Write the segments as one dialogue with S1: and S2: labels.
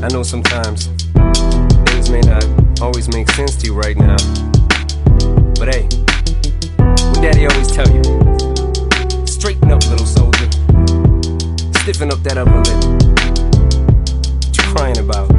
S1: I know sometimes things may not always make sense to you right now, but hey, what Daddy always tell you: straighten up, little soldier. Stiffen up that upper lip. What you crying about?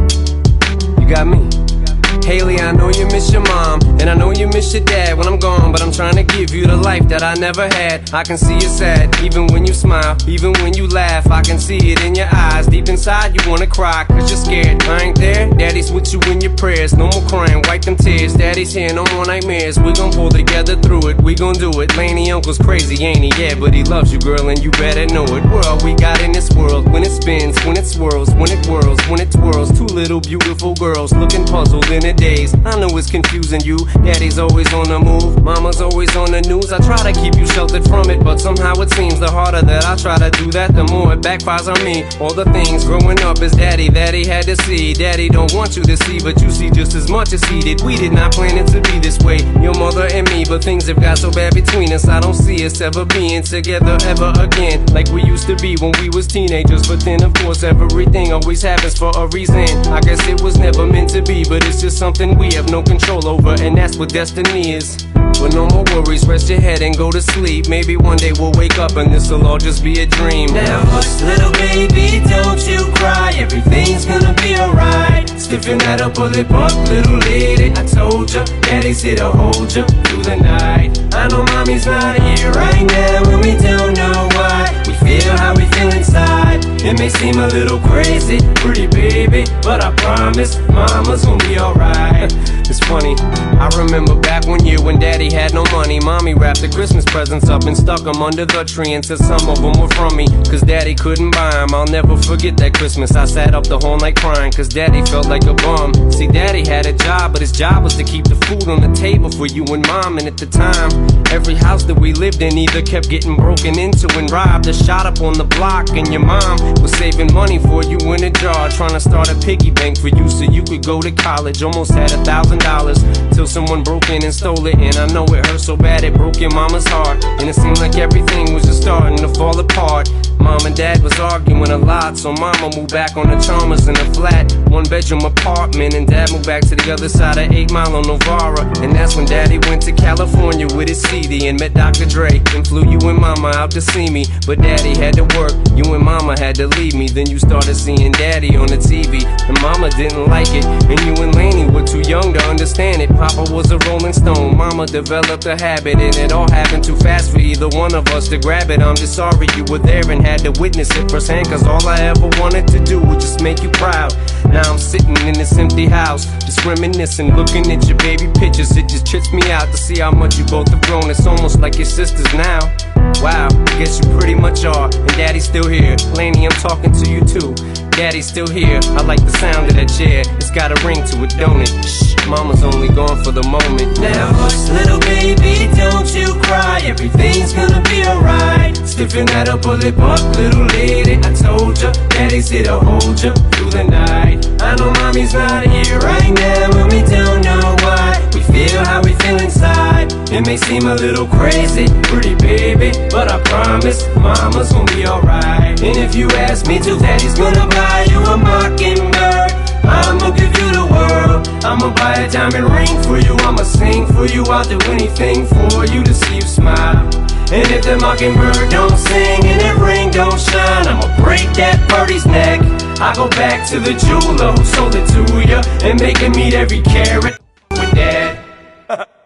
S1: You got me. Haley, I know you miss your mom, and I know you miss your dad when I'm gone, but I'm trying to give you the life that I never had. I can see you sad, even when you smile, even when you laugh. I can see it in your eyes, deep inside you wanna cry, cause you're scared. I ain't there, Daddy's with you in your prayers. No more crying, wipe them tears. Daddy's here, no more nightmares. We gon' pull together through it, we gon' do it. Laney uncle's crazy, ain't he? Yeah, but he loves you, girl, and you better know it. We're all we got in this world, when it spins, when it swirls, when it whirls, when it twirls. Two little beautiful girls looking puzzled in a daze. I know it's confusing you. Daddy's always on the move, mama's always on the news. I try to keep you sheltered from it, but somehow it seems the harder that I try to do that, the more it backfires on me. All the things growing up as Daddy that he had to see, Daddy don't want you to see, but you see just as much as he did. We did not plan it to be this way, your mother and me, but things have got so bad between us. I don't see us ever being together ever again, like we used to be when we was teenagers. But then of course everything always happens for a reason. I guess it was never meant to be, but it's just something we have no control over, and that's what destiny is. But no more worries, rest your head and go to sleep. Maybe one day we'll wake up and this'll all just be a dream.
S2: Now hush, little baby, don't you cry. Everything's gonna be alright. Stiffen that upper lip up, little lady. I told ya, Daddy's here to hold ya through the night. I know mommy's not here right now, and we don't know why. We feel how we feel inside. It may seem a little crazy, pretty baby, but I promise mama's gonna be alright.
S1: It's funny, I remember back one year when Daddy had no money. Mommy wrapped the Christmas presents up and stuck them under the tree and said some of them were from me, cause Daddy couldn't buy them. I'll never forget that Christmas. I sat up the whole night crying, cause Daddy felt like a bum. See, Daddy had a job, but his job was to keep the food on the table for you and Mom. And at the time, every house that we lived in either kept getting broken into and robbed or shot up on the block. And your mom was saving money for you in a jar, trying to start a piggy bank for you so you could go to college. Almost had $1,000 till someone broke in and stole it. And I know it hurt so bad it broke your mama's heart, and it seemed like everything was just starting to fall apart. Mom and Dad was arguing a lot, so Mama moved back on the Chalmers in a flat, one-bedroom apartment, and Dad moved back to the other side of 8 Mile on Novara. And that's when Daddy went to California with his CD and met Dr. Dre, and flew you and Mama out to see me. But Daddy had to work, you and Mama had to leave me. Then you started seeing Daddy on the TV, and Mama didn't like it, and you and Laney were too young to understand it. Papa was a Rolling Stone, Mama developed a habit, and it all happened too fast for either one of us to grab it. I'm just sorry you were there and had to witness it firsthand, cause all I ever wanted to do was just make you proud. Now I'm sitting in this empty house, just reminiscing, looking at your baby pictures. It just trips me out to see how much you both have grown. It's almost like your sisters now. Wow, I guess you pretty much are, and Daddy's still here. Laney, I'm talking to you too. Daddy's still here, I like the sound of that chair. It's got a ring to it, don't it? Shh, Mama's only gone for the moment.
S2: Now hush, little baby, don't you cry. Everything's gonna be alright. Stiffen that upper lip up, little lady. I told ya, Daddy's here to hold ya through the night. I know mommy's not here right now, and we don't know why. We feel how we feel inside. It may seem a little crazy, pretty baby, but I promise mama's gonna be alright. And if you ask me to, Daddy's gonna buy you a mockingbird. I'ma give you the world. I'ma buy a diamond ring for you. I'ma sing for you. I'll do anything for you to see you smile. And if the mockingbird don't sing and that ring don't shine, I'ma break that birdie's neck. I go back to the jeweler who sold it to ya and make him eat every carat with Dad.